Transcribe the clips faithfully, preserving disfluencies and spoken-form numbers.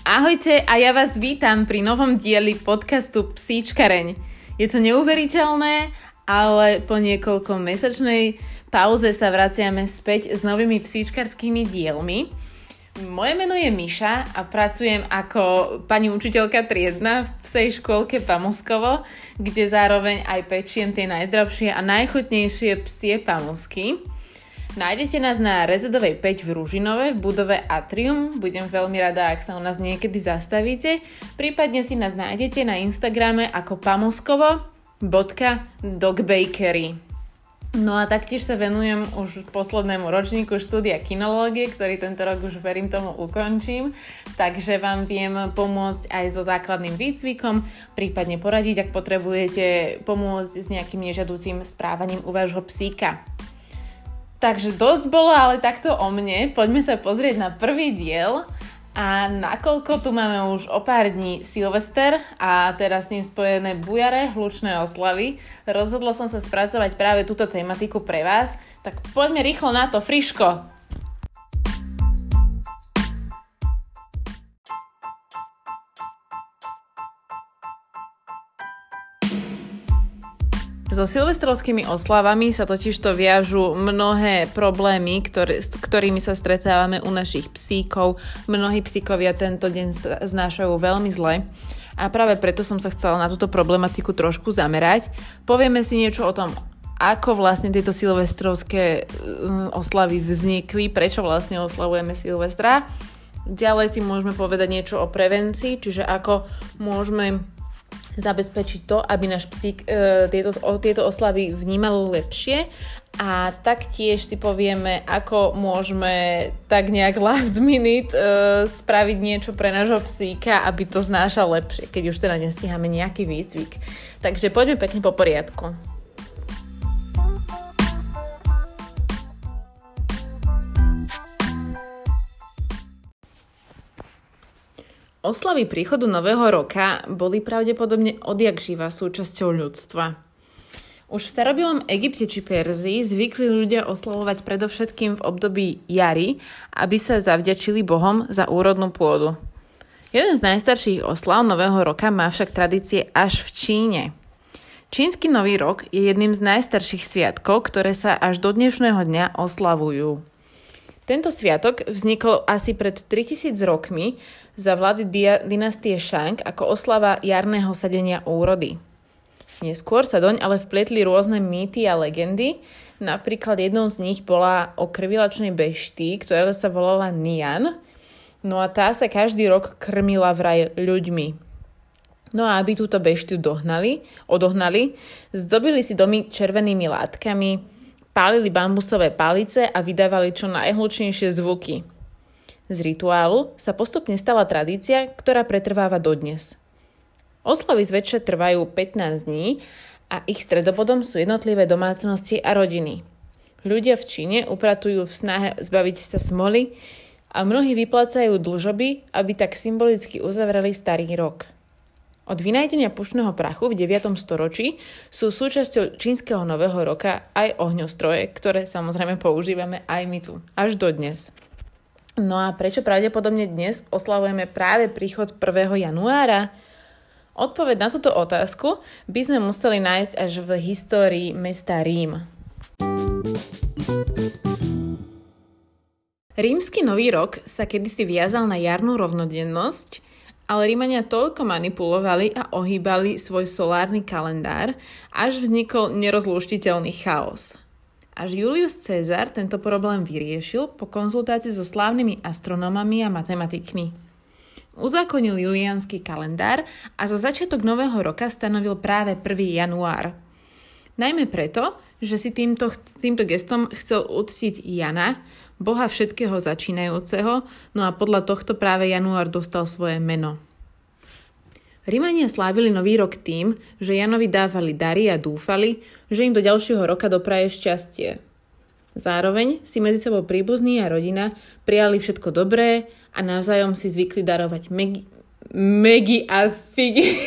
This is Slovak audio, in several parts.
Ahojte a ja vás vítam pri novom dieli podcastu Psíčkareň. Je to neuveriteľné, ale po niekoľko mesačnej pauze sa vraciame späť s novými psíčkarskými dielmi. Moje meno je Miša a pracujem ako pani učiteľka triedna v psej škôlke Pamoskovo, kde zároveň aj pečiem tie najzdravšie a najchutnejšie psie pamosky. Nájdete nás na Rezedovej päť v Ružinove v budove Atrium. Budem veľmi rada, ak sa u nás niekedy zastavíte. Prípadne si nás nájdete na Instagrame ako pamoskovo bodka dogbakery. No a taktiež sa venujem už poslednému ročníku štúdia kinológie, ktorý tento rok už verím tomu ukončím. Takže vám viem pomôcť aj so základným výcvikom, prípadne poradiť, ak potrebujete pomôcť s nejakým nežiaducím správaním u vášho psíka. Takže dosť bolo, ale takto o mne. Poďme sa pozrieť na prvý diel. A nakoľko tu máme už o pár dní Silvester a teraz s ním spojené bujare, hlučné oslavy, rozhodla som sa spracovať práve túto tematiku pre vás. Tak poďme rýchlo na to, friško! So silvestrovskými oslavami sa totižto viažu mnohé problémy, ktoré, s ktorými sa stretávame u našich psíkov. Mnohí psíkovia tento deň znášajú veľmi zle a práve preto som sa chcela na túto problematiku trošku zamerať. Povieme si niečo o tom, ako vlastne tieto silvestrovské oslavy vznikli, prečo vlastne oslavujeme Silvestra. Ďalej si môžeme povedať niečo o prevencii, čiže ako môžeme zabezpečiť to, aby náš psík e, tieto, o, tieto oslavy vnímal lepšie a taktiež si povieme, ako môžeme tak nejak last minute e, spraviť niečo pre nášho psíka, aby to znášal lepšie, keď už teda nestíhame nejaký výcvik. Takže poďme pekne po poriadku. Oslavy príchodu nového roka boli pravdepodobne odjakživa súčasťou ľudstva. Už v starobilom Egypte či Perzii zvykli ľudia oslavovať predovšetkým v období jary, aby sa zavďačili Bohom za úrodnú pôdu. Jeden z najstarších oslav nového roka má však tradície až v Číne. Čínsky nový rok je jedným z najstarších sviatkov, ktoré sa až do dnešného dňa oslavujú. Tento sviatok vznikol asi pred tritisíc rokmi za vlády dia- dynastie Shang ako oslava jarného sadenia úrody. Neskôr sa doň ale vpletli rôzne mýty a legendy, napríklad jednou z nich bola o krvilačnej beštii, ktorá sa volala Nian, no a tá sa každý rok krmila vraj ľuďmi. No a aby túto beštiu dohnali, odohnali, zdobili si domy červenými látkami, pálili bambusové palice a vydávali čo najhlučnejšie zvuky. Z rituálu sa postupne stala tradícia, ktorá pretrváva dodnes. Oslavy zväčša trvajú pätnásť dní a ich stredobodom sú jednotlivé domácnosti a rodiny. Ľudia v Číne upratujú v snahe zbaviť sa smoly a mnohí vyplácajú dlžoby, aby tak symbolicky uzavreli starý rok. Od vynájdenia pušného prachu v deviatom storočí sú súčasťou čínskeho nového roka aj ohňostroje, ktoré samozrejme používame aj my tu, až dodnes. No a prečo pravdepodobne dnes oslavujeme práve príchod prvého januára? Odpoveď na túto otázku by sme museli nájsť až v histórii mesta Rím. Rímsky nový rok sa kedysi viazal na jarnú rovnodennosť, ale Rímania toľko manipulovali a ohýbali svoj solárny kalendár, až vznikol nerozlúštiteľný chaos. Až Julius Cezar tento problém vyriešil po konzultácii so slávnymi astronómami a matematikmi. Uzákonil juliánsky kalendár a za začiatok nového roka stanovil práve prvý január. Najmä preto, že si týmto, týmto gestom chcel uctiť Jana, boha všetkého začínajúceho, no a podľa tohto práve január dostal svoje meno. Rimania slávili nový rok tým, že Janovi dávali dary a dúfali, že im do ďalšieho roka dopraje šťastie. Zároveň si medzi sebou príbuzní a rodina prijali všetko dobré a navzájom si zvykli darovať megy, megy a figy.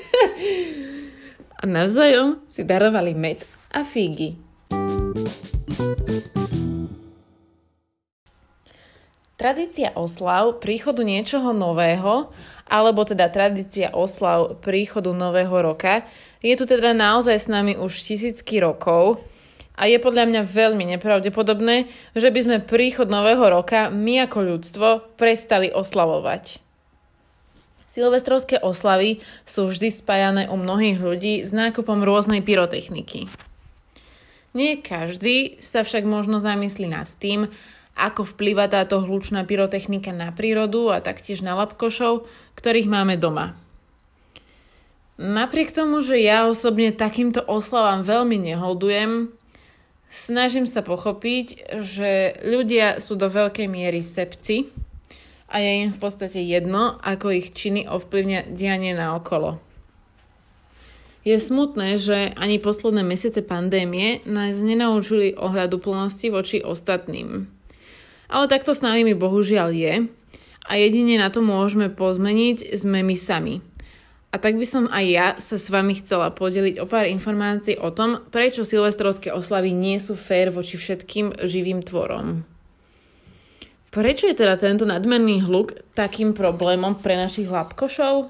a navzájom si darovali med a figy. Tradícia oslav príchodu niečoho nového, alebo teda tradícia oslav príchodu nového roka, je tu teda naozaj s nami už tisícky rokov a je podľa mňa veľmi nepravdepodobné, že by sme príchod nového roka my ako ľudstvo prestali oslavovať. Silvestrovské oslavy sú vždy spájané u mnohých ľudí s nákupom rôznej pyrotechniky. Nie každý sa však možno zamyslí nad tým, ako vplýva táto hlučná pyrotechnika na prírodu a taktiež na labkošov, ktorých máme doma. Napriek tomu, že ja osobne takýmto oslavám veľmi neholdujem, snažím sa pochopiť, že ľudia sú do veľkej miery sebci a je im v podstate jedno, ako ich činy ovplyvňa dianie naokolo. Je smutné, že ani posledné mesiace pandémie nás nenaučili ohľaduplnosti voči ostatným. Ale takto s nami mi bohužiaľ je a jedine na to môžeme pozmeniť sme my sami. A tak by som aj ja sa s vami chcela podeliť o pár informácií o tom, prečo silvestrovské oslavy nie sú fér voči všetkým živým tvorom. Prečo je teda tento nadmerný hluk takým problémom pre našich labkošov?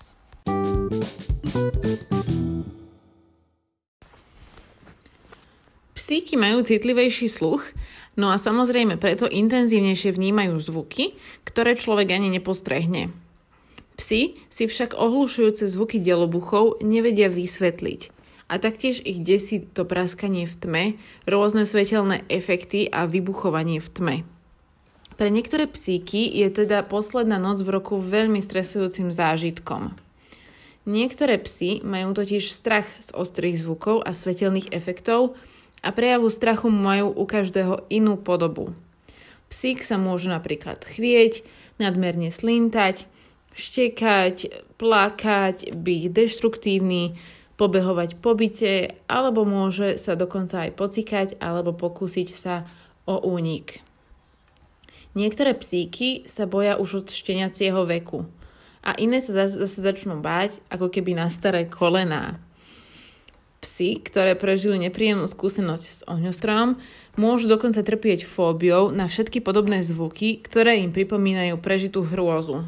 Psíky majú citlivejší sluch, no a samozrejme preto intenzívnejšie vnímajú zvuky, ktoré človek ani nepostrehne. Psi si však ohlušujúce zvuky delobuchov nevedia vysvetliť a taktiež ich desí to praskanie v tme, rôzne svetelné efekty a vybuchovanie v tme. Pre niektoré psíky je teda posledná noc v roku veľmi stresujúcim zážitkom. Niektoré psy majú totiž strach z ostrých zvukov a svetelných efektov a prejavu strachu majú u každého inú podobu. Psík sa môže napríklad chvieť, nadmerne slintať, štekať, plakať, byť deštruktívny, pobehovať po byte, alebo môže sa dokonca aj pocikať alebo pokúsiť sa o únik. Niektoré psíky sa boja už od šteniacieho veku a iné sa zase začnú báť ako keby na staré kolená. Psi, ktoré prežili nepríjemnú skúsenosť s ohňostrojom, môžu dokonca trpieť fóbiou na všetky podobné zvuky, ktoré im pripomínajú prežitú hrôzu.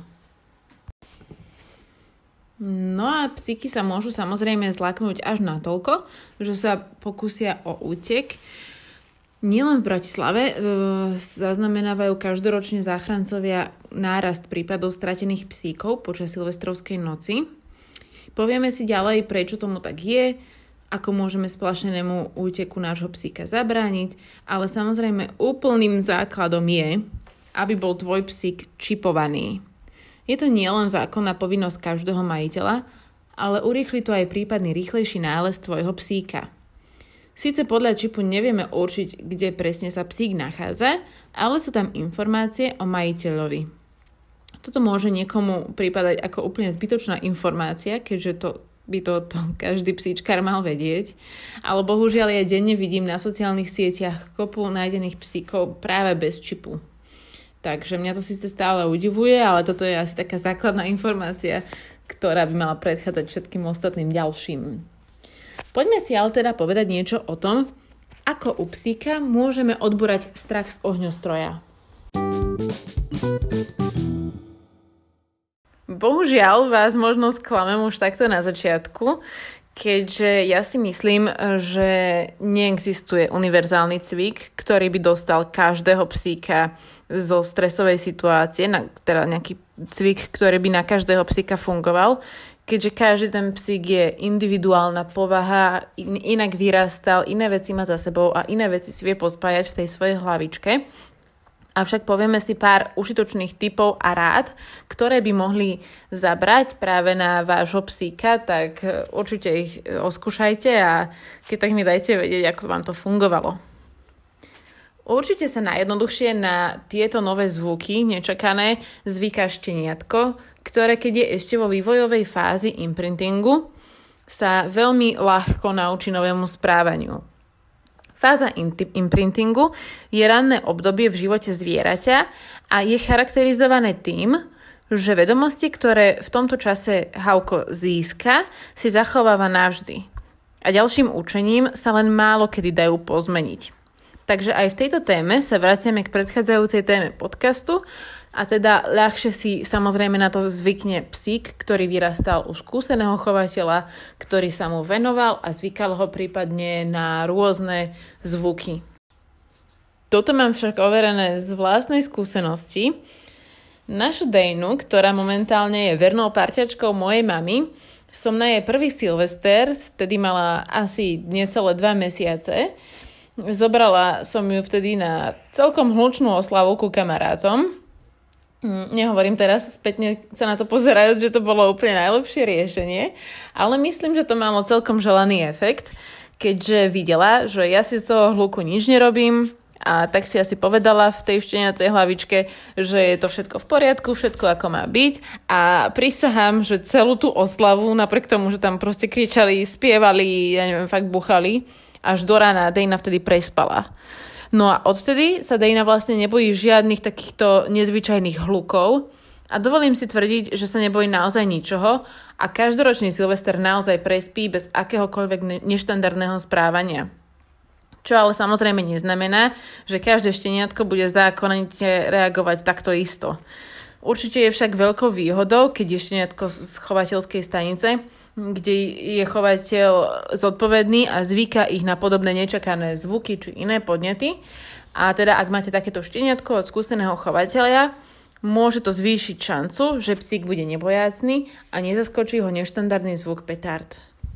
No a psíky sa môžu samozrejme zlaknúť až natoľko, že sa pokúsia o útek. Nielen v Bratislave e, zaznamenávajú každoročne záchrancovia nárast prípadov stratených psíkov počas silvestrovskej noci. Povieme si ďalej, prečo tomu tak je, ako môžeme splašenému úteku nášho psíka zabrániť, ale samozrejme úplným základom je, aby bol tvoj psík čipovaný. Je to nielen zákonná povinnosť každého majiteľa, ale urýchli to aj prípadný rýchlejší nález tvojho psíka. Síce podľa čipu nevieme určiť, kde presne sa psík nachádza, ale sú tam informácie o majiteľovi. Toto môže niekomu pripadať ako úplne zbytočná informácia, keďže to by to, to každý psíčkar mal vedieť. Ale bohužiaľ ja denne vidím na sociálnych sieťach kopu nájdených psíkov práve bez čipu. Takže mňa to síce stále udivuje, ale toto je asi taká základná informácia, ktorá by mala predchádzať všetkým ostatným ďalším. Poďme si ale teda povedať niečo o tom, ako u psíka môžeme odbúrať strach z ohňostroja. Bohužiaľ vás možno sklamem už takto na začiatku, keďže ja si myslím, že neexistuje univerzálny cvik, ktorý by dostal každého psíka zo stresovej situácie, teda nejaký cvik, ktorý by na každého psíka fungoval, keďže každý ten psík je individuálna povaha, in, inak vyrastal, iné veci má za sebou a iné veci si vie pospájať v tej svojej hlavičke. Avšak povieme si pár užitočných tipov a rád, ktoré by mohli zabrať práve na vášho psíka, tak určite ich oskúšajte a keď tak mi dajte vedieť, ako vám to fungovalo. Určite sa najjednoduchšie na tieto nové zvuky, nečakané, zvyká šteniatko, ktoré keď je ešte vo vývojovej fázi imprintingu, sa veľmi ľahko naučí novému správaniu. Fáza imprintingu je ranné obdobie v živote zvieraťa a je charakterizované tým, že vedomosti, ktoré v tomto čase Havko získa, si zachováva navždy. A ďalším učením sa len málo kedy dajú pozmeniť. Takže aj v tejto téme sa vraciame k predchádzajúcej téme podcastu a teda ľahšie si samozrejme na to zvykne psík, ktorý vyrastal u skúseného chovateľa, ktorý sa mu venoval a zvykal ho prípadne na rôzne zvuky. Toto mám však overené z vlastnej skúsenosti. Našu Dejnu, ktorá momentálne je vernou parťačkou mojej mamy, som na jej prvý Silvester, vtedy mala asi necelé dva mesiace, zobrala som ju vtedy na celkom hlučnú oslavu ku kamarátom. Nehovorím teraz, spätne sa na to pozerajúc, že to bolo úplne najlepšie riešenie, ale myslím, že to malo celkom želaný efekt, keďže videla, že ja si z toho hluku nič nerobím a tak si asi povedala v tej šteniacej hlavičke, že je to všetko v poriadku, všetko ako má byť a prisahám, že celú tú oslavu, napriek tomu, že tam proste kričali, spievali, ja neviem, fakt buchali, až do rána Dejna vtedy prespala. No a odvtedy sa Dejna vlastne nebojí žiadnych takýchto nezvyčajných hlukov a dovolím si tvrdiť, že sa nebojí naozaj ničoho a každoročný Silvester naozaj prespí bez akéhokoľvek neštandardného správania. Čo ale samozrejme neznamená, že každé šteniatko bude zákonite reagovať takto isto. Určite je však veľkou výhodou, keď je šteniatko z chovateľskej stanice, kde je chovateľ zodpovedný a zvyká ich na podobné nečakané zvuky či iné podnety. A teda ak máte takéto šteniatko od skúseného chovateľa, môže to zvýšiť šancu, že psík bude nebojácny a nezaskočí ho neštandardný zvuk petard.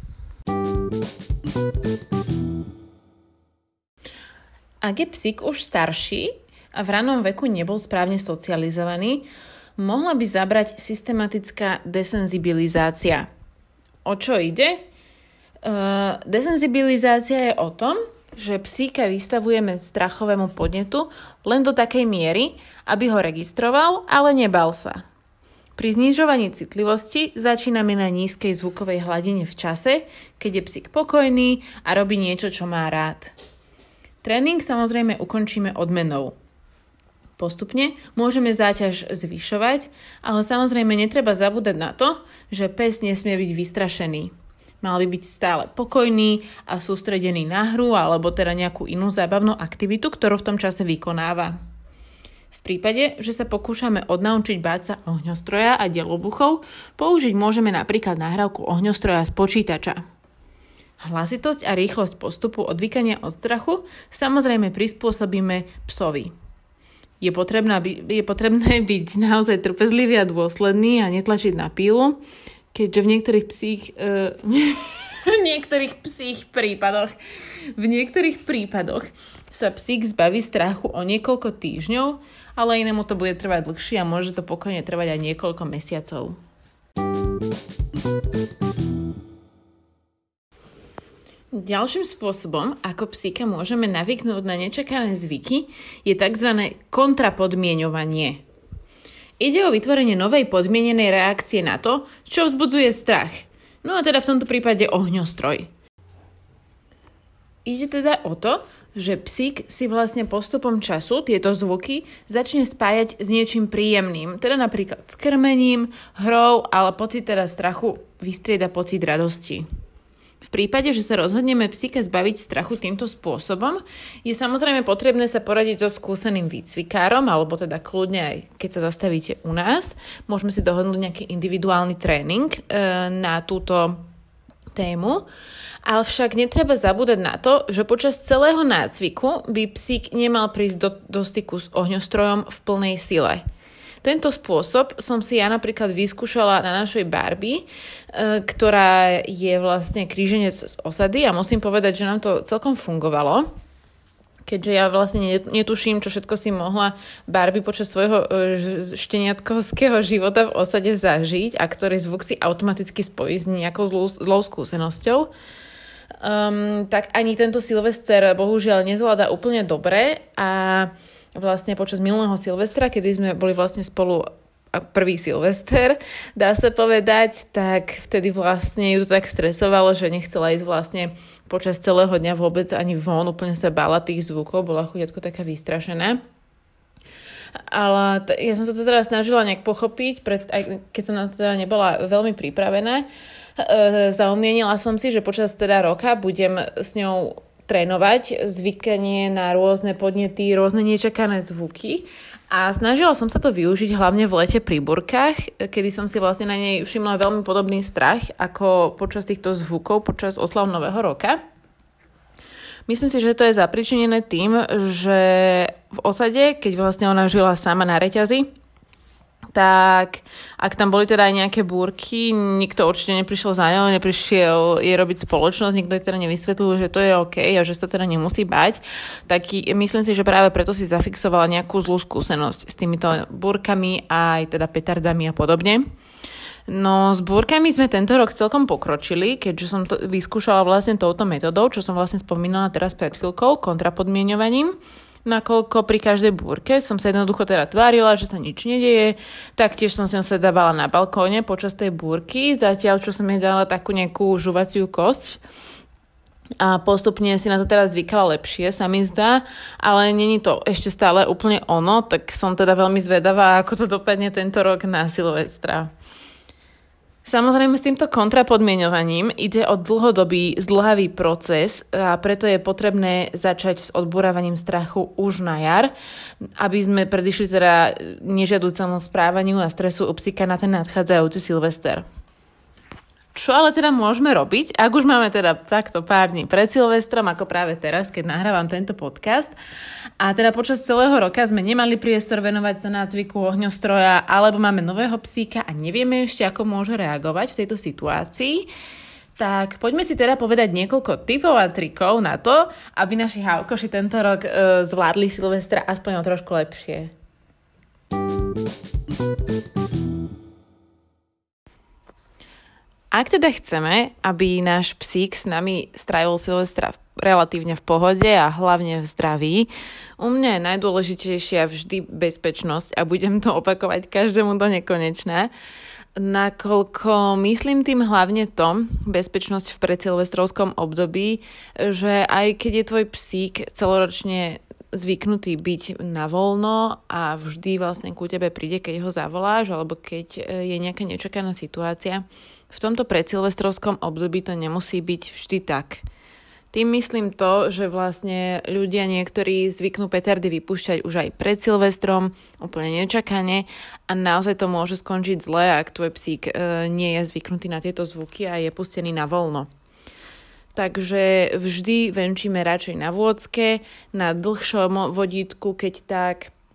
Ak je psík už starší a v ranom veku nebol správne socializovaný, mohla by zabrať systematická desenzibilizácia. O čo ide? Uh, desenzibilizácia je o tom, že psíka vystavujeme strachovému podnetu len do takej miery, aby ho registroval, ale nebal sa. Pri znižovaní citlivosti začíname na nízkej zvukovej hladine v čase, keď je psík pokojný a robí niečo, čo má rád. Tréning samozrejme ukončíme odmenou. Postupne môžeme záťaž zvyšovať, ale samozrejme netreba zabúdať na to, že pes nesmie byť vystrašený. Mal by byť stále pokojný a sústredený na hru alebo teda nejakú inú zábavnú aktivitu, ktorú v tom čase vykonáva. V prípade, že sa pokúšame odnaučiť báť sa ohňostroja a delobuchov, použiť môžeme napríklad nahrávku ohňostroja z počítača. Hlasitosť a rýchlosť postupu odvykania od strachu samozrejme prispôsobíme psovi. Je potrebné, je potrebné byť naozaj trpezlivý a dôsledný a netlačiť na pílu, keďže v niektorých psích uh, v niektorých psích prípadoch v niektorých prípadoch sa psík zbaví strachu o niekoľko týždňov, ale inému to bude trvať dlhšie a môže to pokojne trvať aj niekoľko mesiacov. Ďalším spôsobom, ako psíka môžeme navyknúť na nečakané zvyky, je tzv. Kontrapodmieňovanie. Ide o vytvorenie novej podmienenej reakcie na to, čo vzbudzuje strach. No a teda v tomto prípade ohňostroj. Ide teda o to, že psík si vlastne postupom času tieto zvuky začne spájať s niečím príjemným, teda napríklad s krmením, hrou, ale pocit teda strachu vystrieda pocit radosti. V prípade, že sa rozhodneme psíka zbaviť strachu týmto spôsobom, je samozrejme potrebné sa poradiť so skúseným výcvikárom, alebo teda kľudne aj keď sa zastavíte u nás. Môžeme si dohodnúť nejaký individuálny tréning e, na túto tému. Ale však netreba zabúdať na to, že počas celého nácviku by psík nemal prísť do, do styku s ohňostrojom v plnej sile. Tento spôsob som si ja napríklad vyskúšala na našej Barbie, ktorá je vlastne kríženec z osady a musím povedať, že nám to celkom fungovalo, keďže ja vlastne netuším, čo všetko si mohla Barbie počas svojho šteniatkovského života v osade zažiť a ktorý zvuk si automaticky spojí s nejakou zlou, zlou skúsenosťou. Um, tak ani tento Silvester bohužiaľ nezvláda úplne dobre a vlastne počas minulého Silvestra, kedy sme boli vlastne spolu prvý Silvester, dá sa povedať, tak vtedy vlastne ju to tak stresovalo, že nechcela ísť vlastne počas celého dňa vôbec ani von, úplne sa bála tých zvukov, bola chudiatko taká vystrašená. Ale t- ja som sa to teda snažila nejak pochopiť, pred, aj keď som na to teda nebola veľmi pripravená. E, zaumienila som si, že počas teda roka budem s ňou trénovať zvykanie na rôzne podnety, rôzne nečakané zvuky. A snažila som sa to využiť hlavne v lete pri burkách, kedy som si vlastne na nej všimla veľmi podobný strach ako počas týchto zvukov, počas oslav Nového roka. Myslím si, že to je zapričinené tým, že v osade, keď vlastne ona žila sama na reťazi, tak ak tam boli teda aj nejaké búrky, nikto určite neprišiel za ňou, neprišiel jej robiť spoločnosť, nikto jej teda nevysvetlil, že to je OK a že sa teda nemusí bať, tak myslím si, že práve preto si zafixovala nejakú zlú skúsenosť s týmito búrkami a aj teda petardami a podobne. No s búrkami sme tento rok celkom pokročili, keďže som to vyskúšala vlastne touto metodou, čo som vlastne spomínala teraz pred chvíľkou, kontrapodmienovaním. Nakoľko pri každej búrke som sa jednoducho teda tvárila, že sa nič nedeje, taktiež som si sedávala na balkóne počas tej búrky, zatiaľ čo som jej dala takú nejakú žuvaciu kosť a postupne si na to teraz zvykala lepšie, sa mi zdá, ale není to ešte stále úplne ono, tak som teda veľmi zvedavá, ako to dopadne tento rok na Silvestra. Samozrejme s týmto kontrapodmienovaním ide o dlhodobý, zdĺhavý proces a preto je potrebné začať s odburávaním strachu už na jar, aby sme predišli teda nežiaducemu správaniu a stresu u psíka na ten nadchádzajúci Silvester. Čo ale teda môžeme robiť, ak už máme teda takto pár dní pred Silvestrom, ako práve teraz, keď nahrávam tento podcast. A teda počas celého roka sme nemali priestor venovať sa nácviku ohňostroja, alebo máme nového psíka a nevieme ešte, ako môže reagovať v tejto situácii. Tak poďme si teda povedať niekoľko tipov a trikov na to, aby naši hávkoši tento rok e, zvládli Silvestra aspoň o trošku lepšie. Ak teda chceme, aby náš psík s nami strávil Silvestra relatívne v pohode a hlavne v zdraví, u mňa je najdôležitejšia vždy bezpečnosť a budem to opakovať každému do nekonečna, nakoľko myslím tým hlavne to, bezpečnosť v predsilvestrovskom období, že aj keď je tvoj psík celoročne zvyknutý byť na voľno a vždy vlastne ku tebe príde, keď ho zavoláš, alebo keď je nejaká nečakaná situácia, v tomto predsilvestrovskom období to nemusí byť vždy tak. Tým myslím to, že vlastne ľudia niektorí zvyknú petardy vypúšťať už aj pred Silvestrom, úplne nečakane a naozaj to môže skončiť zle, ak tvoj psík e, nie je zvyknutý na tieto zvuky a je pustený na voľno. Takže vždy venčíme radšej na vôdzke, na dlhšom vodítku, keď tak.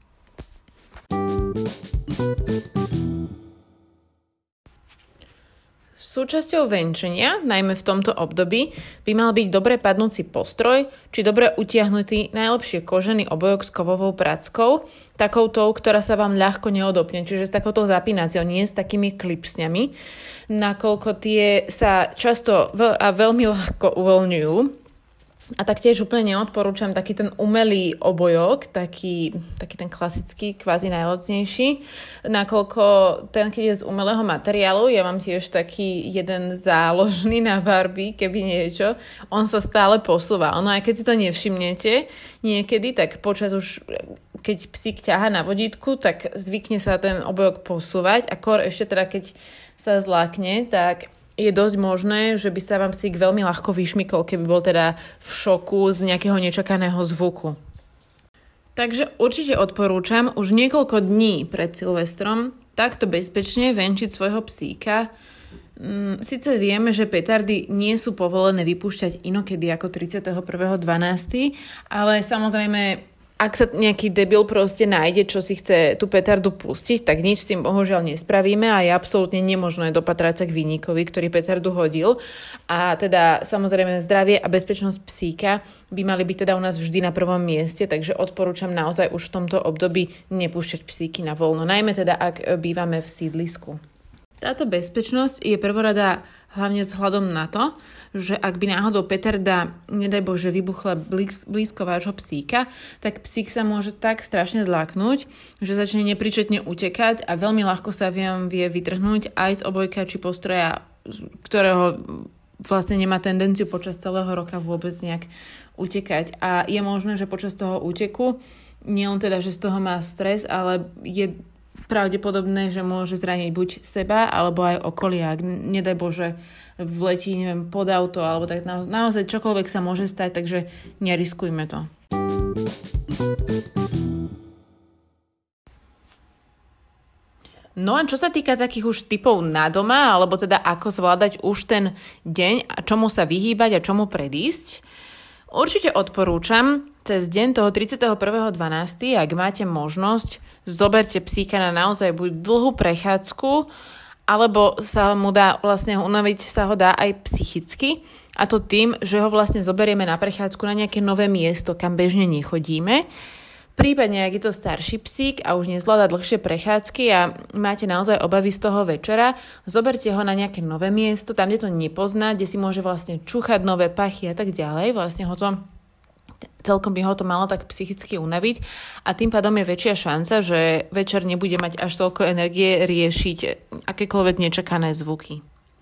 Súčasťou venčenia, najmä v tomto období, by mal byť dobre padnúci postroj, či dobre utiahnutý najlepšie kožený obojok s kovovou prackou, takoutou, ktorá sa vám ľahko neodopne, čiže s takouto zapínaciou, nie s takými klipsňami, nakoľko tie sa často a veľmi ľahko uvoľňujú. A taktiež úplne neodporúčam taký ten umelý obojok, taký, taký ten klasický, kvázi najlacnejší, nakoľko ten, keď je z umelého materiálu, ja mám tiež taký jeden záložný na Barbie, keby niečo, on sa stále posúva. Ono aj keď si to nevšimnete niekedy, tak počas už, keď psík ťaha na vodítku, tak zvykne sa ten obojok posúvať a kor ešte teda, keď sa zlákne, tak je dosť možné, že by sa vám psík veľmi ľahko vyšmykol, keby bol teda v šoku z nejakého nečakaného zvuku. Takže určite odporúčam už niekoľko dní pred Silvestrom takto bezpečne venčiť svojho psíka. Sice vieme, že petardy nie sú povolené vypúšťať inokedy ako tridsiateho prvého decembra, ale samozrejme, ak sa nejaký debil proste nájde, čo si chce tú petardu pustiť, tak nič s tým bohužiaľ nespravíme a je absolútne nemožné dopatrať sa k vinníkovi, ktorý petardu hodil. A teda samozrejme zdravie a bezpečnosť psíka by mali byť teda u nás vždy na prvom mieste, takže odporúčam naozaj už v tomto období nepúšťať psíky na voľno, najmä teda ak bývame v sídlisku. Táto bezpečnosť je prvorada hlavne vzhľadom na to, že ak by náhodou petarda, nedaj Bože, vybuchla blíz, blízko vášho psíka, tak psík sa môže tak strašne zláknuť, že začne nepričetne utekať a veľmi ľahko sa vám vie vytrhnúť aj z obojka či postroja, ktorého vlastne nemá tendenciu počas celého roka vôbec nejak utekať. A je možné, že počas toho úteku, nielen teda, že z toho má stres, ale je pravdepodobné, že môže zraniť buď seba, alebo aj okolie. Ak nedaj Bože vletí, neviem, pod auto, alebo tak na, naozaj čokoľvek sa môže stať, takže neriskujme to. No a čo sa týka takých už typov na doma, alebo teda ako zvládať už ten deň a čomu sa vyhýbať a čomu predísť, určite odporúčam cez deň toho tridsiateho prvého decembra, ak máte možnosť, zoberte psíka na naozaj buď dlhú prechádzku, alebo sa mu dá vlastne unaviť sa ho dá aj psychicky, a to tým, že ho vlastne zoberieme na prechádzku na nejaké nové miesto, kam bežne nechodíme. Prípadne, ak je to starší psík a už nezvláda dlhšie prechádzky a máte naozaj obavy z toho večera, zoberte ho na nejaké nové miesto, tam, kde to nepozná, kde si môže vlastne čúchať nové pachy a tak ďalej. Vlastne ho to, celkom by ho to malo tak psychicky unaviť a tým pádom je väčšia šanca, že večer nebude mať až toľko energie riešiť akékoľvek nečakané zvuky.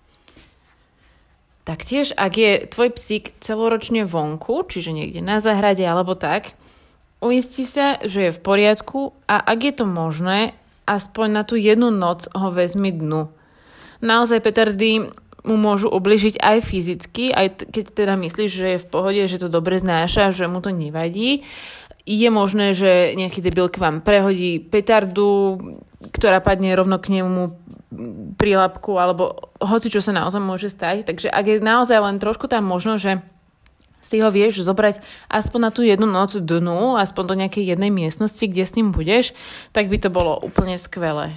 Taktiež, ak je tvoj psík celoročne vonku, čiže niekde na záhrade alebo tak, uistí sa, že je v poriadku a ak je to možné, aspoň na tú jednu noc ho vezmi dnu. Naozaj petardy mu môžu ubližiť aj fyzicky, aj keď teda myslíš, že je v pohode, že to dobre znáša, že mu to nevadí. Je možné, že nejaký debil k vám prehodí petardu, ktorá padne rovno k nemu pri labku, alebo hoci čo sa naozaj môže stať. Takže ak je naozaj len trošku tam možno, že si ho vieš zobrať aspoň na tú jednu noc dnu, aspoň do nejakej jednej miestnosti, kde s ním budeš, tak by to bolo úplne skvelé.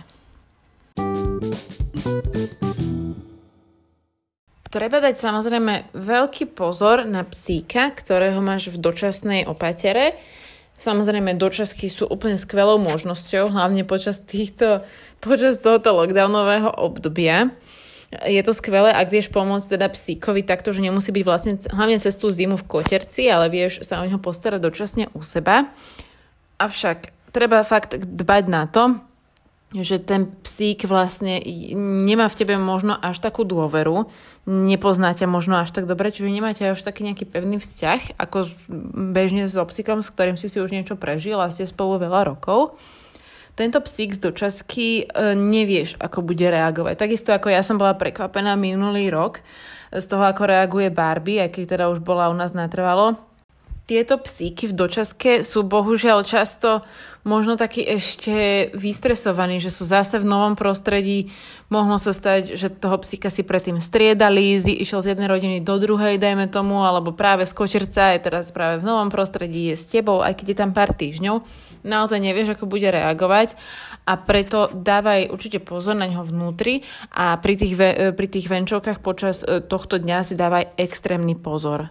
Treba dať samozrejme veľký pozor na psíka, ktorého máš v dočasnej opatere. Samozrejme, dočasky sú úplne skvelou možnosťou, hlavne počas týchto, počas tohoto lockdownového obdobia. Je to skvelé, ak vieš pomôcť teda psíkovi takto, že nemusí byť vlastne hlavne cez tú zimu v koterci, ale vieš sa o neho postarať dočasne u seba. Avšak treba fakt dbať na to, že ten psík vlastne nemá v tebe možno až takú dôveru, nepozná ťa možno až tak dobre, čiže nemáte až taký nejaký pevný vzťah, ako bežne so psíkom, s ktorým si si už niečo prežil a ste spolu veľa rokov. Tento psík z dočasky e, nevieš, ako bude reagovať. Takisto ako ja som bola prekvapená minulý rok z toho, ako reaguje Barbie, aj keď teda už bola u nás natrvalo. Tieto psíky v dočaske sú bohužiaľ často možno takí ešte vystresovaní, že sú zase v novom prostredí. Mohlo sa stať, že toho psíka si predtým striedali, išiel z jednej rodiny do druhej, dajme tomu, alebo práve z kočerca je teraz práve v novom prostredí, je s tebou, aj keď je tam pár týždňov. Naozaj nevieš, ako bude reagovať a preto dávaj určite pozor na ňo vnútri a pri tých, pri tých venčovkách počas tohto dňa si dávaj extrémny pozor.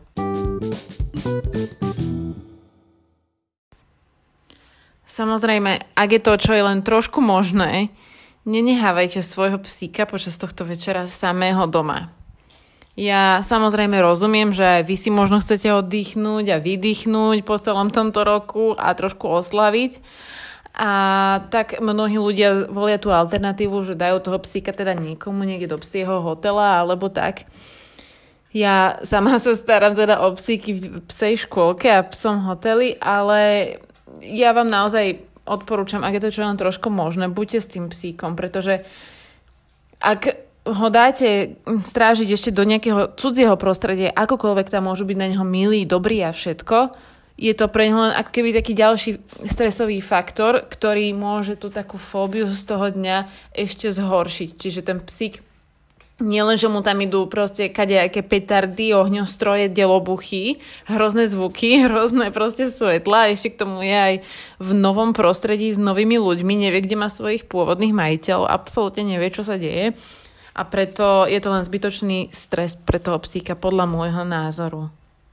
Samozrejme, ak je to čo je len trošku možné, nenehávajte svojho psíka počas tohto večera samého doma. Ja samozrejme rozumiem, že vy si možno chcete oddychnúť a vydýchnúť po celom tomto roku a trošku oslaviť. A tak mnohí ľudia volia tú alternatívu, že dajú toho psíka teda niekomu niekde do psieho hotela alebo tak. Ja sama sa starám teda o psíky v psej škôlke a psom hoteli, ale ja vám naozaj odporúčam, ak je to čo len trošku možné, buďte s tým psíkom, pretože ak ho dáte strážiť ešte do nejakého cudzieho prostredia, akokoľvek tam môžu byť na neho milí, dobrý a všetko, je to pre neho len ako keby taký ďalší stresový faktor, ktorý môže tú takú fóbiu z toho dňa ešte zhoršiť. Čiže ten psík nielen, že mu tam idú proste kadejaké petardy, ohňostroje, delobuchy, hrozné zvuky, hrozné proste svetla, ešte k tomu je aj v novom prostredí s novými ľuďmi, nevie, kde má svojich pôvodných majiteľov, absolútne nevie, čo sa deje a preto je to len zbytočný stres pre toho psíka podľa môjho názoru.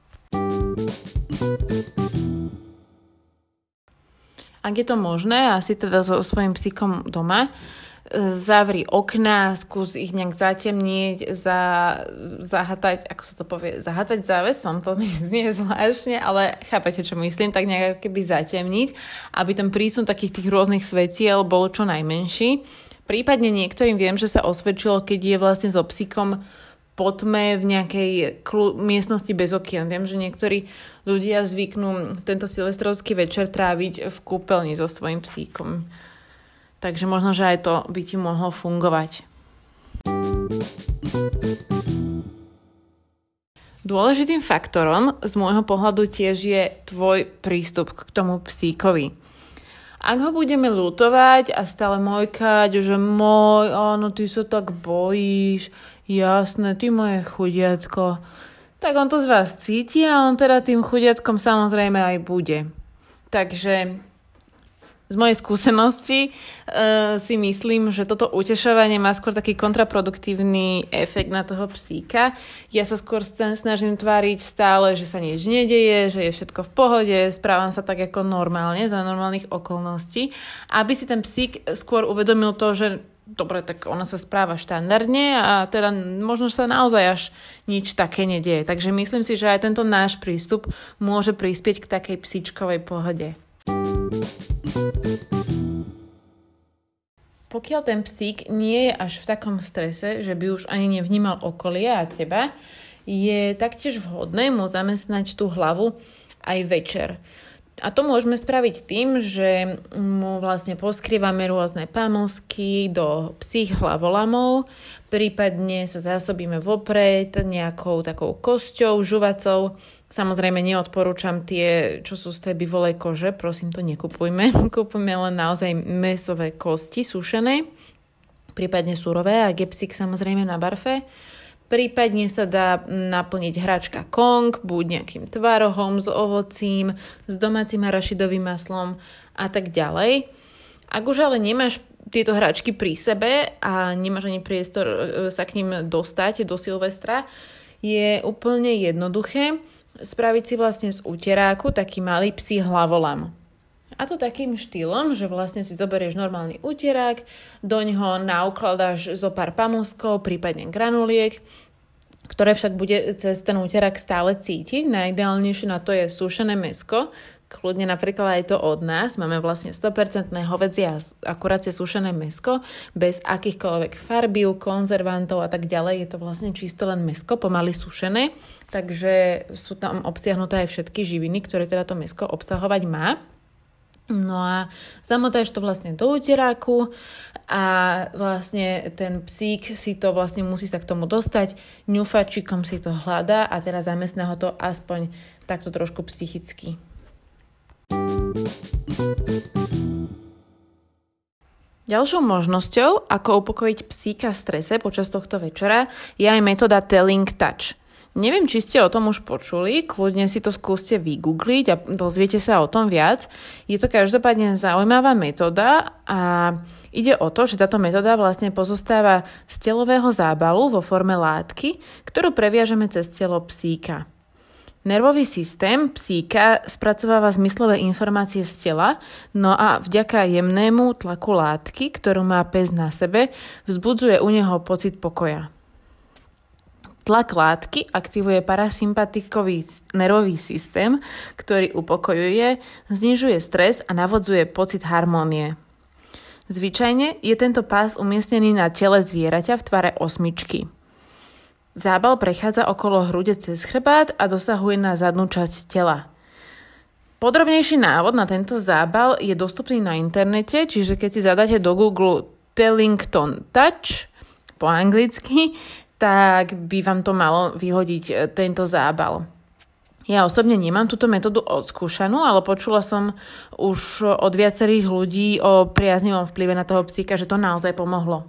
Ak je to možné, asi teda so svojím psíkom doma, zavri okná, skús ich nejak zatemniť, za, zahatať, ako sa to povie, zahatať závesom, to mi znie zvláštne, ale chápete, čo myslím, tak nejak keby zatemniť, aby ten prísun takých tých rôznych svetiel bol čo najmenší. Prípadne niektorým viem, že sa osvedčilo, keď je vlastne so psíkom po tme v nejakej klu- miestnosti bez okien. Viem, že niektorí ľudia zvyknú tento silvestrovský večer tráviť v kúpeľni so svojím psíkom. Takže možno, že aj to by ti mohlo fungovať. Dôležitým faktorom z môjho pohľadu tiež je tvoj prístup k tomu psíkovi. Ak ho budeme ľutovať a stále mojkať, že môj, áno, ty sa tak bojíš, jasné, ty moje chudiatko, tak on to z vás cíti a on teda tým chudiatkom samozrejme aj bude. Takže z mojej skúsenosti uh, si myslím, že toto utešovanie má skôr taký kontraproduktívny efekt na toho psíka. Ja sa skôr snažím tváriť stále, že sa nič nedeje, že je všetko v pohode, správam sa tak ako normálne, za normálnych okolností, aby si ten psík skôr uvedomil to, že dobre, tak ona sa správa štandardne a teda možno sa naozaj až nič také nedieje. Takže myslím si, že aj tento náš prístup môže prispieť k takej psíčkovej pohode. Pokiaľ ten psík nie je až v takom strese, že by už ani nevnímal okolie a teba, je taktiež vhodné mu zamestnať tú hlavu aj večer. A to môžeme spraviť tým, že mu vlastne poskrývame rôzne pamlsky do psích hlavolamov, prípadne sa zásobíme vopred nejakou takou kosťou, žuvacou. Samozrejme neodporúčam tie, čo sú z tej bivolej kože, prosím to nekupujme. Kúpujme len naozaj mäsové kosti sušené, prípadne surové, ak je psík samozrejme na barfe. Prípadne sa dá naplniť hračka Kong, buď nejakým tvarohom s ovocím, s domácim arašidovým maslom a tak ďalej. Ak už ale nemáš tieto hračky pri sebe a nemáš ani priestor sa k ním dostať do Silvestra, je úplne jednoduché spraviť si vlastne z uteráku taký malý psí hlavolam. A to takým štýlom, že vlastne si zoberieš normálny uterák, doňho naukladáš zo pár pamlskov, prípadne granuliek, ktoré však bude cez ten uterák stále cítiť. Najideálnejšie na to je sušené mäsko, kľudne napríklad aj to od nás. Máme vlastne sto percent hovädzie a akurácie sušené mäsko, bez akýchkoľvek farbív, konzervantov a tak ďalej. Je to vlastne čisto len mäsko, pomaly sušené, takže sú tam obsiahnuté aj všetky živiny, ktoré teda to mäsko obsahovať má. No a zamotáš to vlastne do uteráku a vlastne ten psík si to vlastne musí sa k tomu dostať, ňufačikom si to hľadá a teraz zamestná ho to aspoň takto trošku psychicky. Ďalšou možnosťou, ako upokojiť psíka v strese počas tohto večera, je aj metóda Telling Touch. Neviem, či ste o tom už počuli, kľudne si to skúste vygoogliť a dozviete sa o tom viac. Je to každopádne zaujímavá metóda a ide o to, že táto metóda vlastne pozostáva z telového zábalu vo forme látky, ktorú previažeme cez telo psíka. Nervový systém psíka spracováva zmyslové informácie z tela, no a vďaka jemnému tlaku látky, ktorú má pes na sebe, vzbudzuje u neho pocit pokoja. Tlak látky aktivuje parasympatikový nervový systém, ktorý upokojuje, znižuje stres a navodzuje pocit harmónie. Zvyčajne je tento pás umiestnený na tele zvieraťa v tvare osmičky. Zábal prechádza okolo hrude cez chrbát a dosahuje na zadnú časť tela. Podrobnejší návod na tento zábal je dostupný na internete, čiže keď si zadáte do Google Tellington Touch po anglicky, tak by vám to malo vyhodiť tento zábal. Ja osobne nemám túto metódu odskúšanú, ale počula som už od viacerých ľudí o priaznivom vplyve na toho psíka, že to naozaj pomohlo.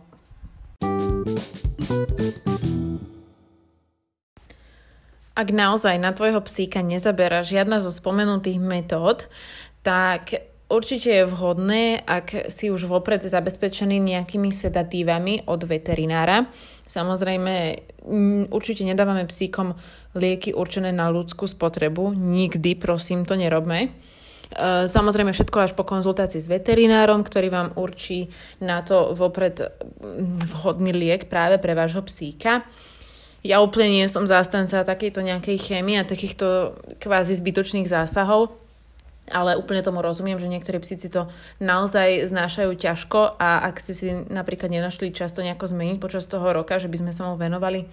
Ak naozaj na tvojho psíka nezabera žiadna zo spomenutých metód, tak určite je vhodné, ak si už vopred zabezpečený nejakými sedatívami od veterinára. Samozrejme, určite nedávame psíkom lieky určené na ľudskú spotrebu. Nikdy, prosím, to nerobme. Samozrejme, všetko až po konzultácii s veterinárom, ktorý vám určí na to vopred vhodný liek práve pre vášho psíka. Ja úplne nie som zástanca takejto nejakej chémie a takýchto kvázi zbytočných zásahov, ale úplne tomu rozumiem, že niektorí psíci to naozaj znášajú ťažko a ak ste si napríklad nenašli čas to nejako zmeniť počas toho roka, že by sme sa mu venovali,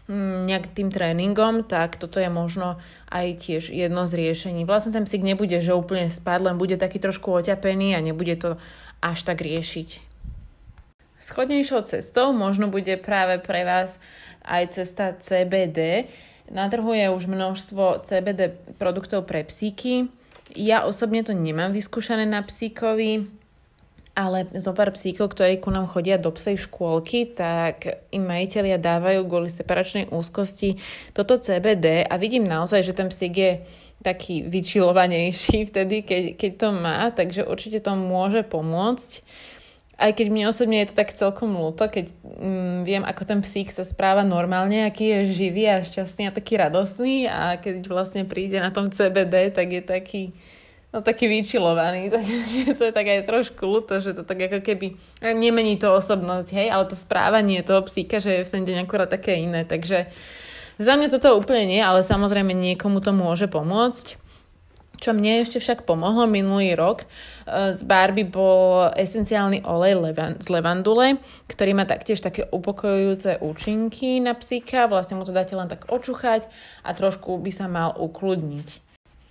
nejak tým tréningom, tak toto je možno aj tiež jedno z riešení. Vlastne ten psík nebude, že úplne spať, len bude taký trošku oťapený a nebude to až tak riešiť. Schodnejšou cestou možno bude práve pre vás aj cesta cé bé dé. Na trhu je už množstvo cé bé dé produktov pre psíky. Ja osobne to nemám vyskúšané na psíkovi, ale zo pár psíkov, ktorí ku nám chodia do psej škôlky, tak im majitelia dávajú kvôli separačnej úzkosti toto cé bé dé a vidím naozaj, že ten psík je taký vyčilovanejší vtedy, keď, keď to má, takže určite to môže pomôcť. Aj keď mne osobne je to tak celkom ľúto, keď mm, viem, ako ten psík sa správa normálne, aký je živý a šťastný a taký radostný a keď vlastne príde na tom cé bé dé, tak je taký no taký vyčilovaný, takže to je tak aj trošku ľúto, že to tak ako keby nemení to osobnosť, hej, ale to správanie toho psíka, že je v ten deň akurát také iné, takže za mňa toto úplne nie, ale samozrejme niekomu to môže pomôcť. Čo mne ešte však pomohlo minulý rok, z Barbie bol esenciálny olej levan- z levandule, ktorý má taktiež také upokojujúce účinky na psíka, vlastne mu to dáte len tak očuchať a trošku by sa mal ukludniť.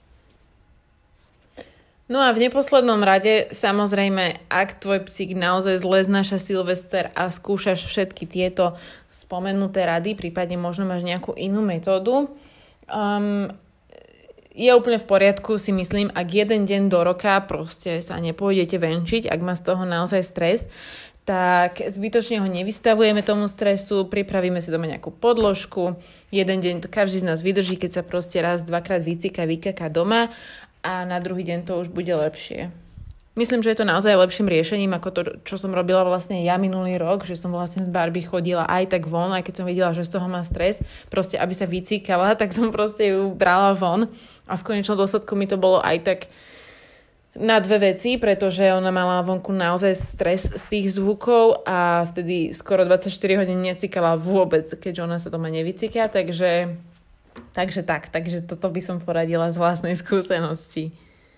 No a v neposlednom rade, samozrejme, ak tvoj psík naozaj zle znáša Silvester a skúšaš všetky tieto spomenuté rady, prípadne možno máš nejakú inú metódu, um, je úplne v poriadku, si myslím, ak jeden deň do roka proste sa nepôjdete venčiť, ak má z toho naozaj stres, tak zbytočne ho nevystavujeme tomu stresu, pripravíme si doma nejakú podložku, jeden deň to každý z nás vydrží, keď sa proste raz, dvakrát vycíka, vykaká doma a na druhý deň to už bude lepšie. Myslím, že je to naozaj lepším riešením ako to, čo som robila vlastne ja minulý rok, že som vlastne z Barbie chodila aj tak von, aj keď som videla, že z toho má stres, proste aby sa vycíkala, tak som proste ju brala von a v konečnom dôsledku mi to bolo aj tak na dve veci, pretože ona mala vonku naozaj stres z tých zvukov a vtedy skoro dvadsaťštyri hodín necíkala vôbec, keďže ona sa doma nevycíka, takže Takže tak, takže toto by som poradila z vlastnej skúsenosti.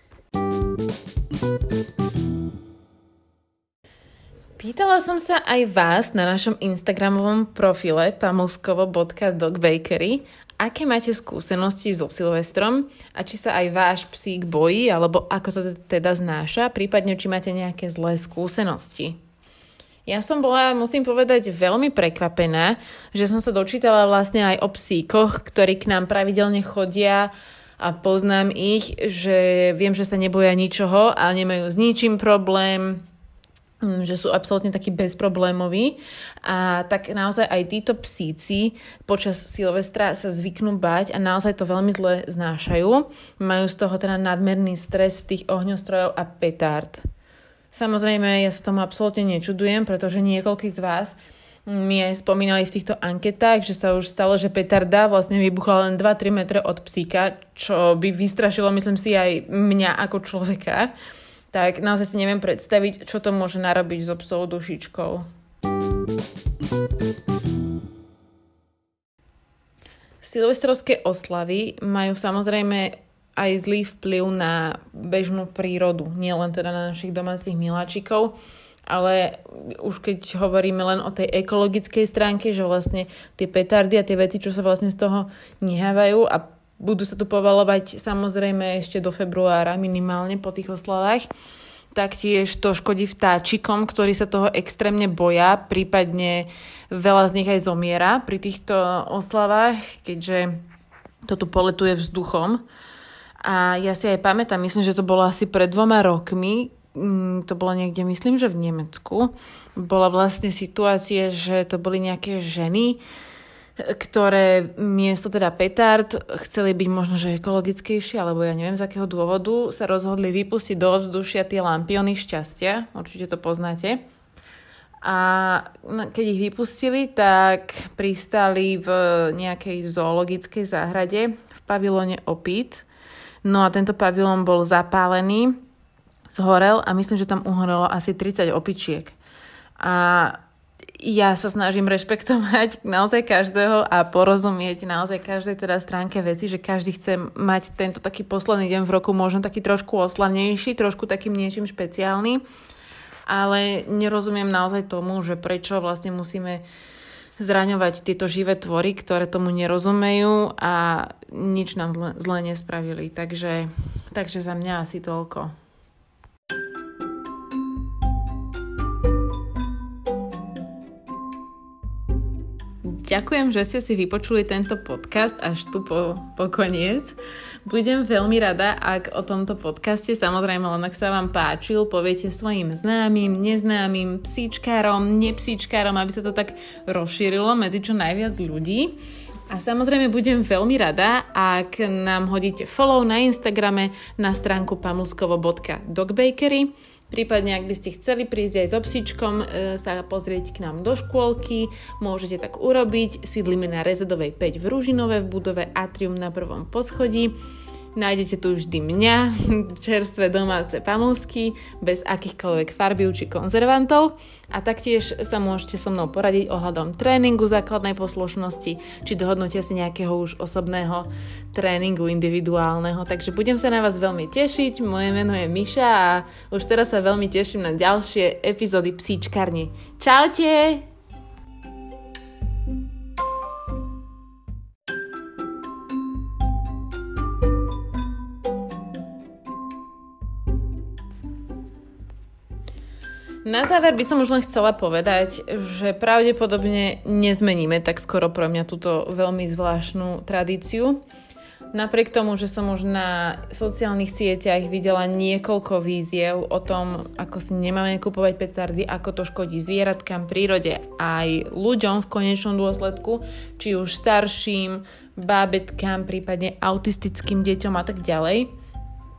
Pýtala som sa aj vás na našom instagramovom profile pamlskovo bodka dogbakery, aké máte skúsenosti so Silvestrom a či sa aj váš psík bojí, alebo ako to teda znáša, prípadne či máte nejaké zlé skúsenosti. Ja som bola, musím povedať, veľmi prekvapená, že som sa dočítala vlastne aj o psíkoch, ktorí k nám pravidelne chodia a poznám ich, že viem, že sa neboja ničoho a nemajú s ničím problém, že sú absolútne takí bezproblémoví. A tak naozaj aj títo psíci počas Silvestra sa zvyknú báť a naozaj to veľmi zle znášajú. Majú z toho teda nadmerný stres z tých ohňostrojov a petárd. Samozrejme, ja sa tomu absolútne nečudujem, pretože niekoľkí z vás mi aj spomínali v týchto anketách, že sa už stalo, že petarda vlastne vybuchla len dva až tri metre od psíka, čo by vystrašilo, myslím si, aj mňa ako človeka. Tak naozaj si neviem predstaviť, čo to môže narobiť so psou dušičkou. Silvestrovské oslavy majú samozrejme aj zlý vplyv na bežnú prírodu, nie len teda na našich domácich miláčikov, ale už keď hovoríme len o tej ekologickej stránke, že vlastne tie petardy a tie veci, čo sa vlastne z toho nehávajú a budú sa tu povalovať samozrejme ešte do februára minimálne po tých oslavách, taktiež to škodí vtáčikom, ktorí sa toho extrémne boja, prípadne veľa z nich aj zomiera pri týchto oslavách, keďže to tu poletuje vzduchom. A ja si aj pamätám, myslím, že to bolo asi pred dvoma rokmi, to bolo niekde, myslím, že v Nemecku, bola vlastne situácia, že to boli nejaké ženy, ktoré miesto teda petard chceli byť možno, že ekologickejšie, alebo ja neviem z akého dôvodu, sa rozhodli vypustiť do ovzdušia tie lampiony šťastia, určite to poznáte. A keď ich vypustili, tak pristali v nejakej zoologickej záhrade v pavilóne opíc. No a tento pavilón bol zapálený, zhorel a myslím, že tam uhorelo asi tridsať opičiek. A ja sa snažím rešpektovať naozaj každého a porozumieť naozaj každej teda stránke veci, že každý chce mať tento taký posledný deň v roku možno taký trošku oslavnejší, trošku takým niečím špeciálny, ale nerozumiem naozaj tomu, že prečo vlastne musíme zraňovať tieto živé tvory, ktoré tomu nerozumejú a nič nám zle, zle nespravili. Takže, takže za mňa asi toľko. Ďakujem, že ste si vypočuli tento podcast až tu po, po koniec. Budem veľmi rada, ak o tomto podcaste, samozrejme len ak sa vám páčil, poviete svojim známym, neznámym, psíčkárom, nepsíčkárom, aby sa to tak rozšírilo medzi čo najviac ľudí. A samozrejme budem veľmi rada, ak nám hodíte follow na Instagrame na stránku pamlskovo bodka dogbakery. Prípadne, ak by ste chceli prísť aj so psíčkom e, sa pozrieť k nám do škôlky, môžete tak urobiť. Sídlime na Rezedovej päť v Ružinove v budove Atrium na prvom poschodí. Nájdete tu vždy mňa, čerstvé domáce pamlsky, bez akýchkoľvek farbív či konzervantov. A taktiež sa môžete so mnou poradiť ohľadom tréningu základnej poslušnosti, či dohodnutia si nejakého už osobného tréningu individuálneho. Takže budem sa na vás veľmi tešiť. Moje meno je Miša a už teraz sa veľmi teším na ďalšie epizódy Psíčkarne. Čaute! Na záver by som už len chcela povedať, že pravdepodobne nezmeníme tak skoro pre mňa túto veľmi zvláštnu tradíciu. Napriek tomu, že som už na sociálnych sieťach videla niekoľko víziev o tom, ako si nemáme kupovať petardy, ako to škodí zvieratkám, prírode aj ľuďom v konečnom dôsledku, či už starším, bábetkám, prípadne autistickým deťom a tak ďalej.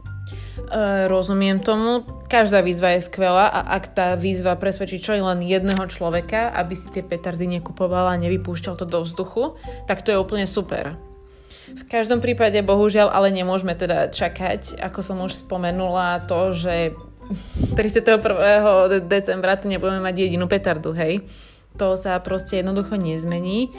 Uh, rozumiem tomu, každá výzva je skvelá a ak tá výzva presvedčí čo len jedného človeka, aby si tie petardy nekupoval a nevypúšťal to do vzduchu, tak to je úplne super. V každom prípade bohužiaľ ale nemôžeme teda čakať, ako som už spomenula, to, že tridsiateho prvého decembra tu nebudeme mať jedinú petardu, hej. To sa proste jednoducho nezmení.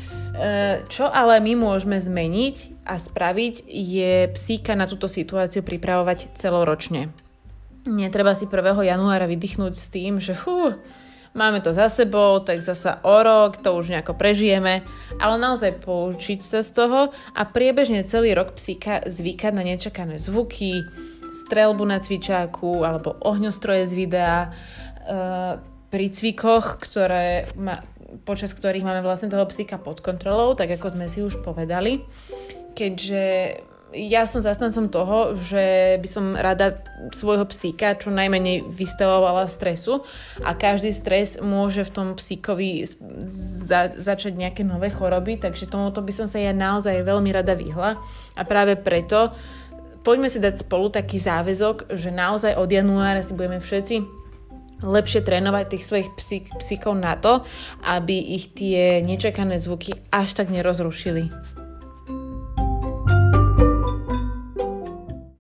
Čo ale my môžeme zmeniť a spraviť, je psíka na túto situáciu pripravovať celoročne. Netreba si prvého januára vydýchnúť s tým, že fú, máme to za sebou, tak zasa o rok, to už nejako prežijeme, ale naozaj poučiť sa z toho a priebežne celý rok psíka zvykať na nečakané zvuky, streľbu na cvičáku alebo ohňostroje z videa, e, pri cvikoch, ktoré ma, počas ktorých máme vlastne toho psíka pod kontrolou, tak ako sme si už povedali. Keďže ja som zastancom toho, že by som rada svojho psíka čo najmenej vystavovala stresu a každý stres môže v tom psíkovi za, začať nejaké nové choroby, takže tomuto by som sa ja naozaj veľmi rada vyhla a práve preto poďme si dať spolu taký záväzok, že naozaj od januára si budeme všetci lepšie trénovať tých svojich psík, psíkov na to, aby ich tie nečakané zvuky až tak nerozrušili.